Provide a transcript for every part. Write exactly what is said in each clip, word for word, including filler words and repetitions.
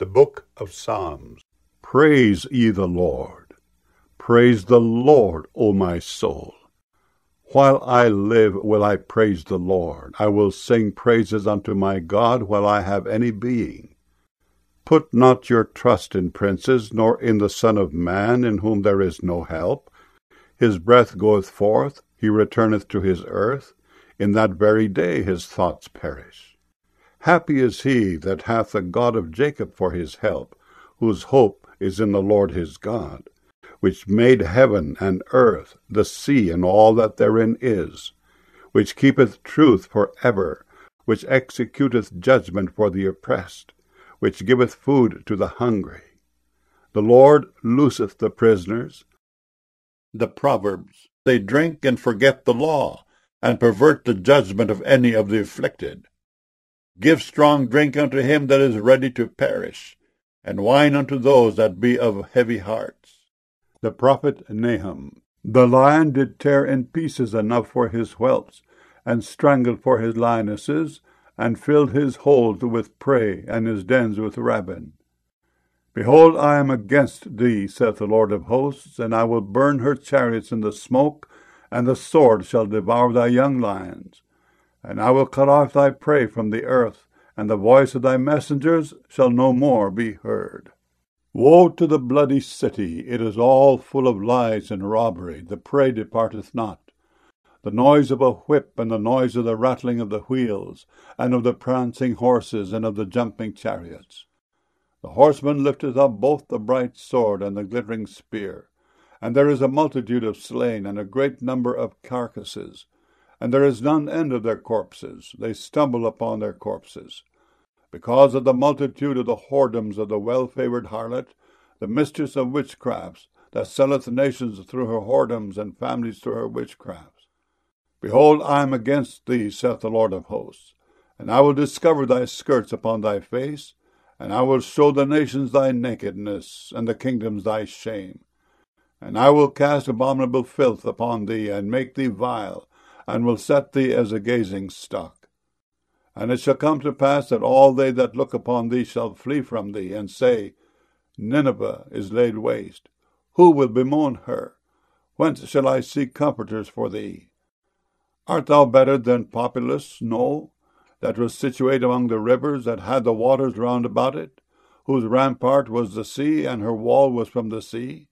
The Book of Psalms. Praise ye the Lord. Praise the Lord, O my soul. While I live will I praise the Lord. I will sing praises unto my God while I have any being. Put not your trust in princes, nor in the Son of Man, in whom there is no help. His breath goeth forth, he returneth to his earth. In that very day his thoughts perish. Happy is he that hath the God of Jacob for his help, whose hope is in the Lord his God, which made heaven and earth, the sea, and all that therein is, which keepeth truth for ever, which executeth judgment for the oppressed, which giveth food to the hungry. The Lord looseth the prisoners. The Proverbs. They drink and forget the law, and pervert the judgment of any of the afflicted. Give strong drink unto him that is ready to perish, and wine unto those that be of heavy hearts. The prophet Nahum. The lion did tear in pieces enough for his whelps, and strangled for his lionesses, and filled his holes with prey, and his dens with rabid. Behold, I am against thee, saith the Lord of hosts, and I will burn her chariots in the smoke, and the sword shall devour thy young lions. And I will cut off thy prey from the earth, and the voice of thy messengers shall no more be heard. Woe to the bloody city! It is all full of lies and robbery. The prey departeth not. The noise of a whip, and the noise of the rattling of the wheels, and of the prancing horses, and of the jumping chariots. The horseman lifteth up both the bright sword and the glittering spear. And there is a multitude of slain, and a great number of carcasses. And there is none end of their corpses. They stumble upon their corpses. Because of the multitude of the whoredoms of the well-favoured harlot, the mistress of witchcrafts, that selleth nations through her whoredoms, and families through her witchcrafts. Behold, I am against thee, saith the Lord of hosts, and I will discover thy skirts upon thy face, and I will show the nations thy nakedness, and the kingdoms thy shame. And I will cast abominable filth upon thee, and make thee vile, and will set thee as a gazing stock. And it shall come to pass that all they that look upon thee shall flee from thee, and say, Nineveh is laid waste. Who will bemoan her? Whence shall I seek comforters for thee? Art thou better than Populus, No, that was situate among the rivers, that had the waters round about it, whose rampart was the sea, and her wall was from the sea?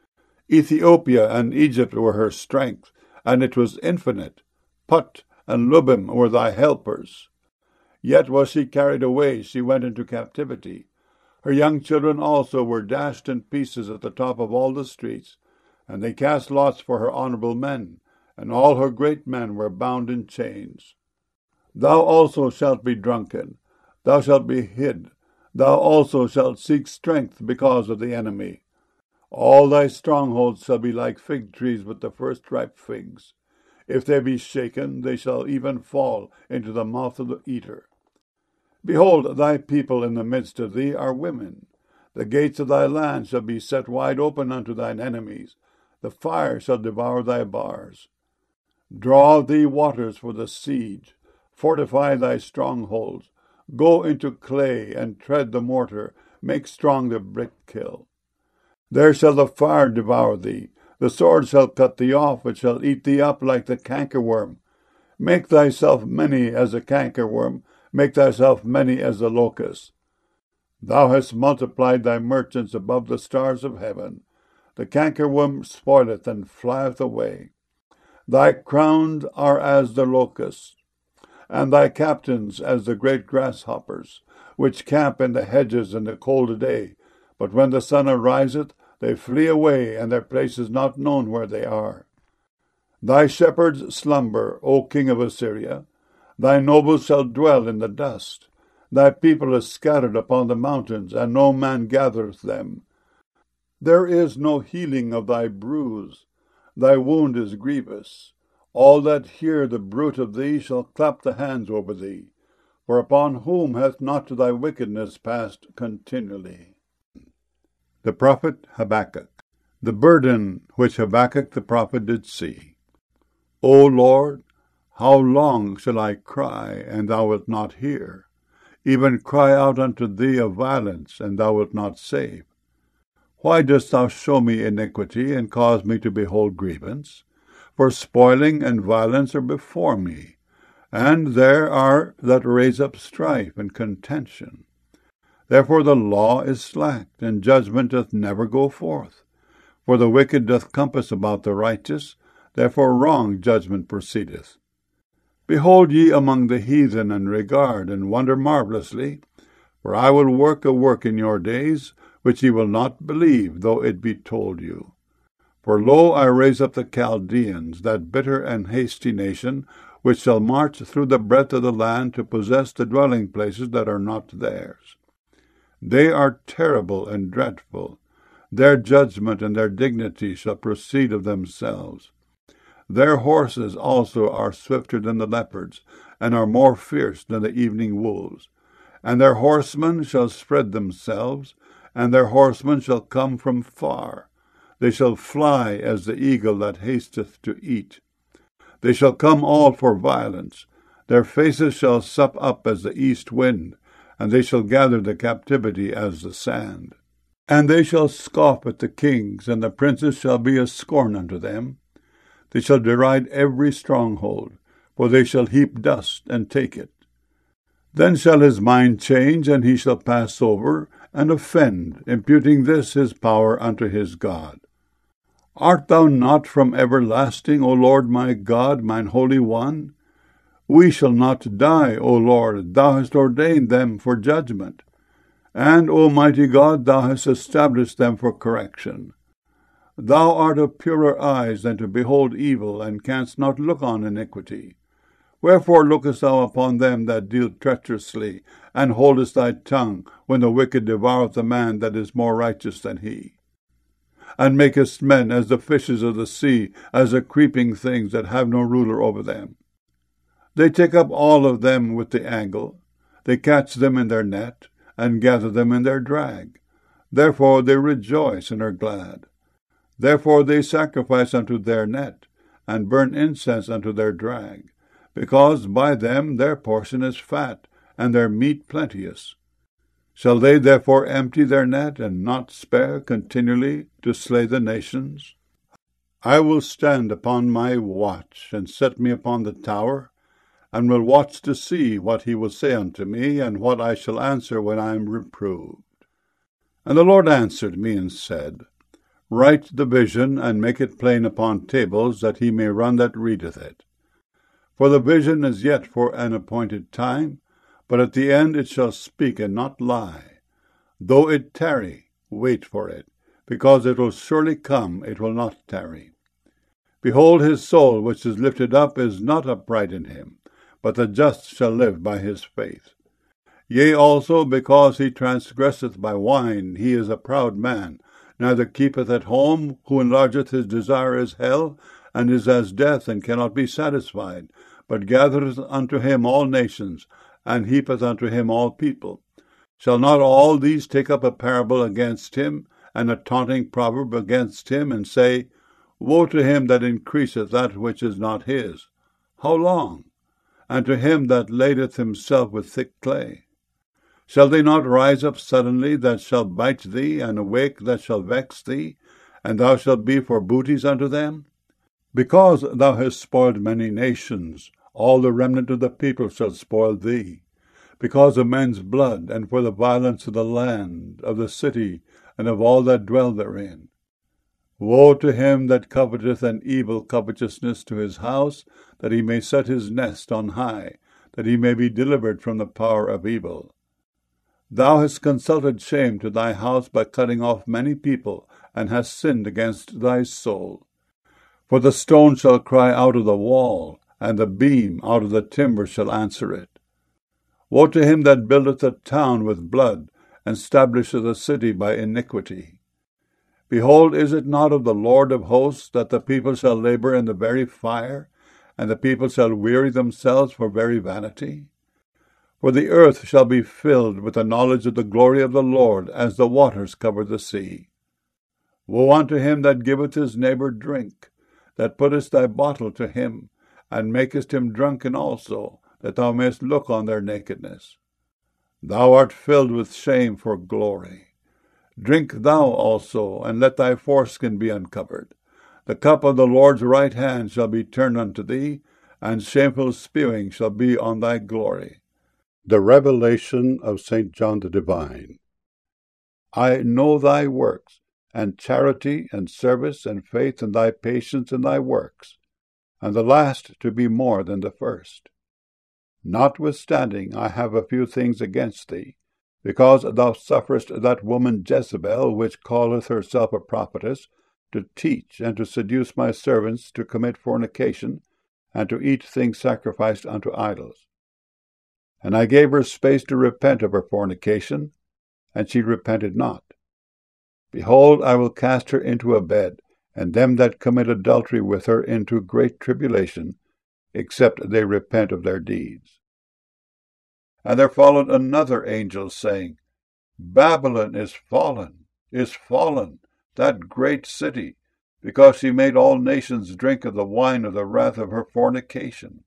Ethiopia and Egypt were her strength, and it was infinite. Put and Lubim were thy helpers. Yet was she carried away, she went into captivity. Her young children also were dashed in pieces at the top of all the streets, and they cast lots for her honourable men, and all her great men were bound in chains. Thou also shalt be drunken, thou shalt be hid, thou also shalt seek strength because of the enemy. All thy strongholds shall be like fig trees with the first ripe figs. If they be shaken, they shall even fall into the mouth of the eater. Behold, thy people in the midst of thee are women. The gates of thy land shall be set wide open unto thine enemies. The fire shall devour thy bars. Draw thee waters for the siege. Fortify thy strongholds. Go into clay, and tread the mortar. Make strong the brick kiln. There shall the fire devour thee. The sword shall cut thee off, it shall eat thee up like the cankerworm. Make thyself many as a cankerworm, make thyself many as the locust. Thou hast multiplied thy merchants above the stars of heaven. The cankerworm spoileth and flieth away. Thy crowns are as the locusts, and thy captains as the great grasshoppers, which camp in the hedges in the cold day. But when the sun ariseth, they flee away, and their place is not known where they are. Thy shepherds slumber, O king of Assyria. Thy nobles shall dwell in the dust. Thy people is scattered upon the mountains, and no man gathereth them. There is no healing of thy bruise. Thy wound is grievous. All that hear the bruit of thee shall clap the hands over thee. For upon whom hath not thy wickedness passed continually? The prophet Habakkuk. The burden which Habakkuk the prophet did see. O Lord, how long shall I cry, and thou wilt not hear? even cry out unto thee of violence, and thou wilt not save. Why dost thou show me iniquity, and cause me to behold grievance? For spoiling and violence are before me, and there are that raise up strife and contention. Therefore the law is slacked, and judgment doth never go forth. For the wicked doth compass about the righteous, therefore wrong judgment proceedeth. Behold ye among the heathen, and regard, and wonder marvellously, for I will work a work in your days, which ye will not believe, though it be told you. For lo, I raise up the Chaldeans, that bitter and hasty nation, which shall march through the breadth of the land to possess the dwelling places that are not theirs. They are terrible and dreadful. Their judgment and their dignity shall proceed of themselves. Their horses also are swifter than the leopards, and are more fierce than the evening wolves. And their horsemen shall spread themselves, and their horsemen shall come from far. They shall fly as the eagle that hasteth to eat. They shall come all for violence. Their faces shall sup up as the east wind, and they shall gather the captivity as the sand. And they shall scoff at the kings, and the princes shall be a scorn unto them. They shall deride every stronghold, for they shall heap dust and take it. Then shall his mind change, and he shall pass over, and offend, imputing this his power unto his God. Art thou not from everlasting, O Lord my God, mine Holy One? We shall not die, O Lord, thou hast ordained them for judgment. And, O mighty God, thou hast established them for correction. Thou art of purer eyes than to behold evil, and canst not look on iniquity. Wherefore lookest thou upon them that deal treacherously, and holdest thy tongue, when the wicked devoureth a man that is more righteous than he? And makest men as the fishes of the sea, as the creeping things that have no ruler over them. They take up all of them with the angle. They catch them in their net, and gather them in their drag. Therefore they rejoice and are glad. Therefore they sacrifice unto their net, and burn incense unto their drag, because by them their portion is fat, and their meat plenteous. Shall they therefore empty their net, and not spare continually to slay the nations? I will stand upon my watch, and set me upon the tower, and will watch to see what he will say unto me, and what I shall answer when I am reproved. And the Lord answered me and said, Write the vision, and make it plain upon tables, that he may run that readeth it. For the vision is yet for an appointed time, but at the end it shall speak and not lie. Though it tarry, wait for it, because it will surely come, it will not tarry. Behold, his soul which is lifted up is not upright in him, but the just shall live by his faith. Yea, also, because he transgresseth by wine, he is a proud man, neither keepeth at home, who enlargeth his desire as hell, and is as death, and cannot be satisfied, but gathereth unto him all nations, and heapeth unto him all people. Shall not all these take up a parable against him, and a taunting proverb against him, and say, Woe to him that increaseth that which is not his! How long? And to him that ladeth himself with thick clay. Shall they not rise up suddenly that shall bite thee, and awake that shall vex thee, and thou shalt be for booties unto them? Because thou hast spoiled many nations, all the remnant of the people shall spoil thee, because of men's blood, and for the violence of the land, of the city, and of all that dwell therein. Woe to him that coveteth an evil covetousness to his house, that he may set his nest on high, that he may be delivered from the power of evil. Thou hast consulted shame to thy house by cutting off many people, and hast sinned against thy soul. For the stone shall cry out of the wall, and the beam out of the timber shall answer it. Woe to him that buildeth a town with blood, and establisheth a city by iniquity. Behold, is it not of the Lord of hosts that the people shall labor in the very fire, and the people shall weary themselves for very vanity? For the earth shall be filled with the knowledge of the glory of the Lord, as the waters cover the sea. Woe unto him that giveth his neighbor drink, that puttest thy bottle to him, and makest him drunken also, that thou mayest look on their nakedness. Thou art filled with shame for glory. Drink thou also, and let thy foreskin be uncovered. The cup of the Lord's right hand shall be turned unto thee, and shameful spewing shall be on thy glory. The revelation of Saint John the Divine. I know thy works, and charity, and service, and faith, and thy patience, and thy works, and the last to be more than the first. Notwithstanding, I have a few things against thee, because thou sufferest that woman Jezebel, which calleth herself a prophetess, to teach and to seduce my servants to commit fornication, and to eat things sacrificed unto idols. And I gave her space to repent of her fornication, and she repented not. Behold, I will cast her into a bed, and them that commit adultery with her into great tribulation, except they repent of their deeds. And there followed another angel, saying, Babylon is fallen, is fallen, that great city, because she made all nations drink of the wine of the wrath of her fornication.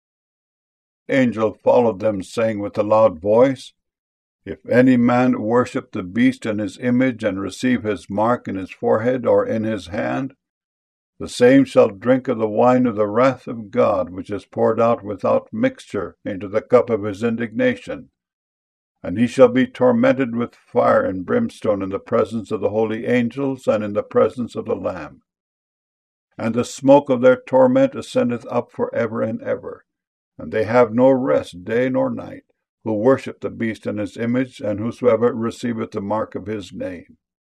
Angel followed them, saying with a loud voice, If any man worship the beast in his image, and receive his mark in his forehead or in his hand, the same shall drink of the wine of the wrath of God, which is poured out without mixture into the cup of his indignation. And he shall be tormented with fire and brimstone in the presence of the holy angels and in the presence of the Lamb. And the smoke of their torment ascendeth up for ever and ever. And they have no rest day nor night, who worship the beast in his image, and whosoever receiveth the mark of his name.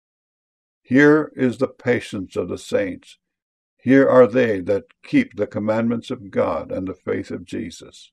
Here is the patience of the saints. Here are they that keep the commandments of God and the faith of Jesus.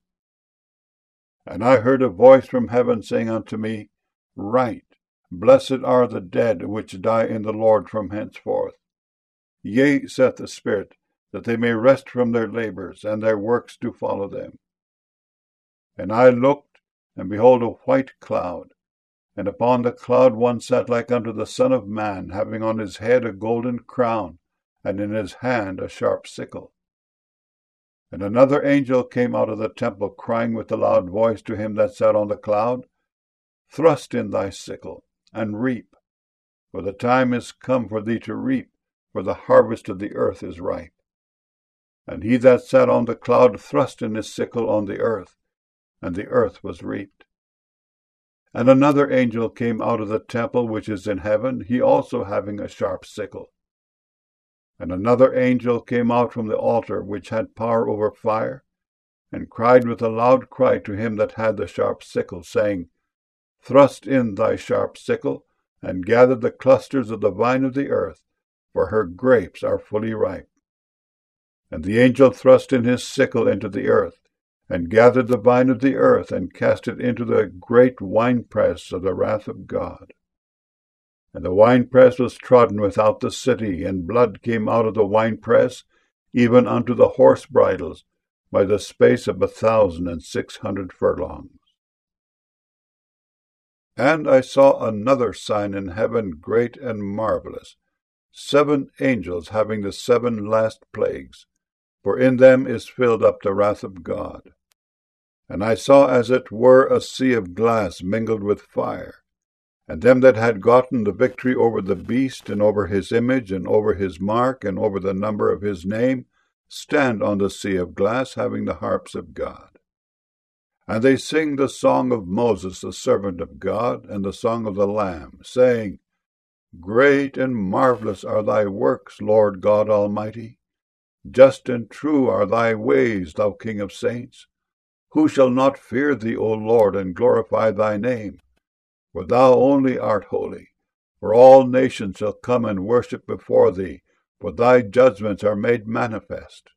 And I heard a voice from heaven saying unto me, Write, Blessed are the dead which die in the Lord from henceforth. Yea, saith the Spirit, that they may rest from their labors, and their works do follow them. And I looked, and behold a white cloud, and upon the cloud one sat like unto the Son of Man, having on his head a golden crown, and in his hand a sharp sickle. And another angel came out of the temple, crying with a loud voice to him that sat on the cloud, Thrust in thy sickle, and reap, for the time is come for thee to reap, for the harvest of the earth is ripe. And he that sat on the cloud thrust in his sickle on the earth, and the earth was reaped. And another angel came out of the temple which is in heaven, he also having a sharp sickle. And another angel came out from the altar which had power over fire, and cried with a loud cry to him that had the sharp sickle, saying, Thrust in thy sharp sickle, and gather the clusters of the vine of the earth, for her grapes are fully ripe. And the angel thrust in his sickle into the earth, and gathered the vine of the earth, and cast it into the great winepress of the wrath of God. And the winepress was trodden without the city, and blood came out of the winepress, even unto the horse bridles, by the space of a thousand and six hundred furlongs. And I saw another sign in heaven, great and marvelous, seven angels having the seven last plagues, for in them is filled up the wrath of God. And I saw as it were a sea of glass mingled with fire, and them that had gotten the victory over the beast, and over his image, and over his mark, and over the number of his name, stand on the sea of glass, having the harps of God. And they sing the song of Moses, the servant of God, and the song of the Lamb, saying, Great and marvelous are thy works, Lord God Almighty. Just and true are thy ways, thou King of saints. Who shall not fear thee, O Lord, and glorify thy name? For thou only art holy. For all nations shall come and worship before thee, for thy judgments are made manifest.